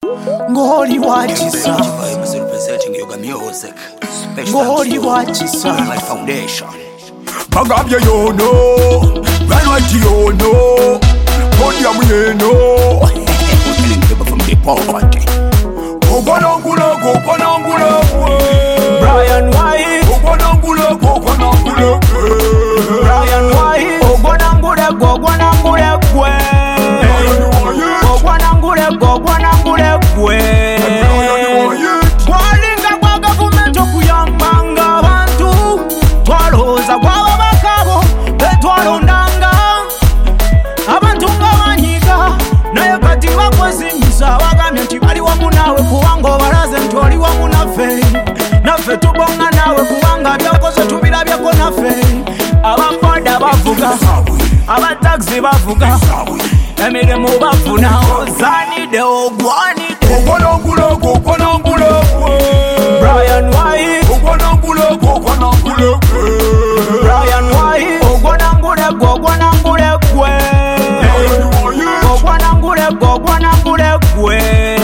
Ngoli wachisa representing Yoga Music. Ngoli wachisa My foundation. Bagabye yono, Ranwati yono, Konya mweno. Killing people from the poverty. Kokonangula, Brian White Kokonangula. Brian White Ogwanangule kwe Ogwanangule kwe Twalinga kwa gavumenti okuyambanga abantu twalowooza kwabo bakabo betwalondanga abantu nga banyiga naye kati bakwezimisa bagambye nti bali wamu naawe kubanga obalaze nti oli wamu naffe tubonga naawe kubanga byakoze tubirabyeko naffe ababoda bavuga abataxi bavuga emirimu bafuna ozanide ogwanide Kokonangula. Brian White Brian White ogwanangule kwe ogwanangule kwe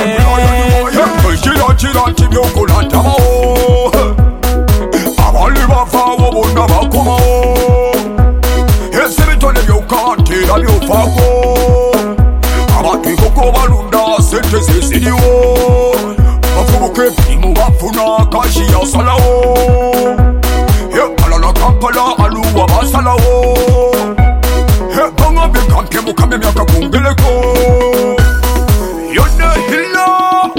Kira ntibyokulantabawo abali bafaawo bonna bakomawo esibitone byokantera byofaako abantu ekoko balunda sente zeziriwo bavubuka emirimu bafuna kashi yasalawo alala kampala aluwa basalawo bangambye kampe mukama emyaka kwongereko yonna hilo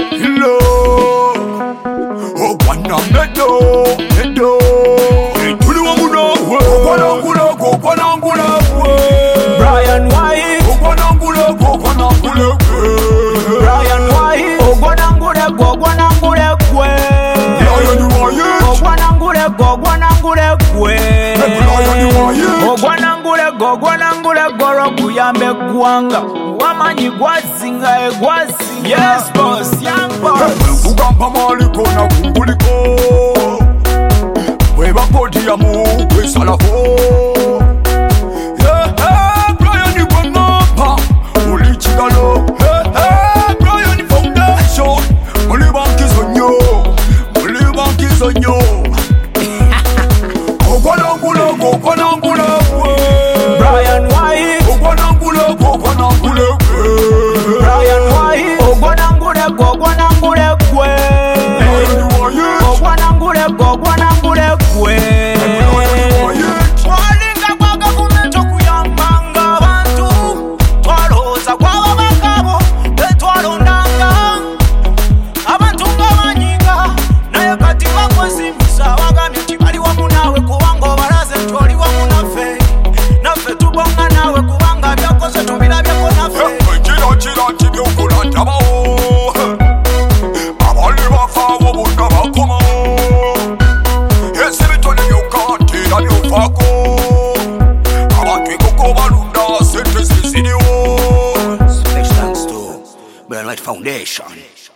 Medo tuli wamu naawe Ogwanangula Brian White Brian White ogwanangule kwe ogwanangule olw'okuyamba eggwanga wamanyi gwazinga egwazinga. Yes boss, young boss kugamba maaliko nakunguliko weba podiyamu kwesalako Brian gwangamba oli kigalo Brian foundation muli bankizo nnyo Ogwanangula Brian White Brian White ogwanangule kwe ogwanangule kwe twalinga kwa gavumenti okuyambanga abantu twalowooza kwabo bakabo betwalondanga abantu nga banyiga naye kati bakwezimisa bagambye nti bali wamu naawe kubanga obalaze nti oli wamu naffe tubonga naawe kubanga byakoze tubirabyeko naffe kira ntibyokulantabawo abali bafaawo bonna bakomawo esibitone byokantera byofaako abantu ekoko balunda sente zeziriwo. Special thanks to Brian White Foundation.